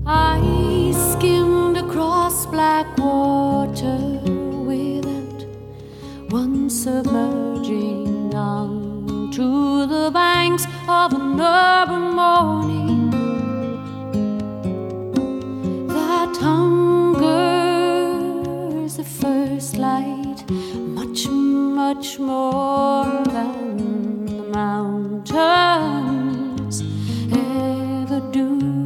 I skimmed across black water without once submerging onto the banks of an urban morning that hungers the first light much, much more than the mountains ever do.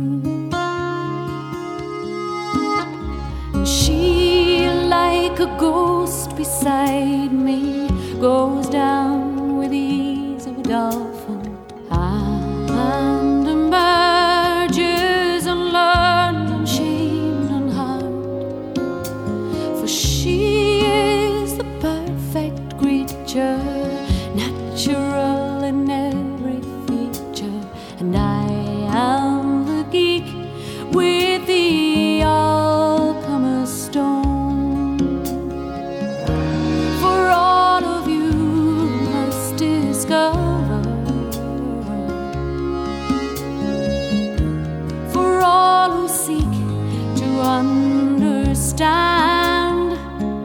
She, like a ghost beside me, goes down with the ease of a dolphin and emerges unlearned, unshamed, unharmed. For she is the perfect creature, natural in every feature, and I am the geek with the stone. For all of you must discover, for all who seek to understand,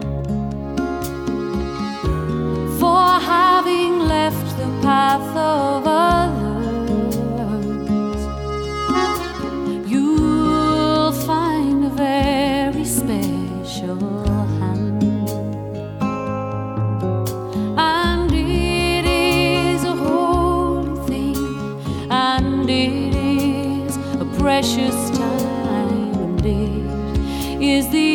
for having left the path of others, you'll find a very special hand. And it is a holy thing, and it is a precious time, and it is the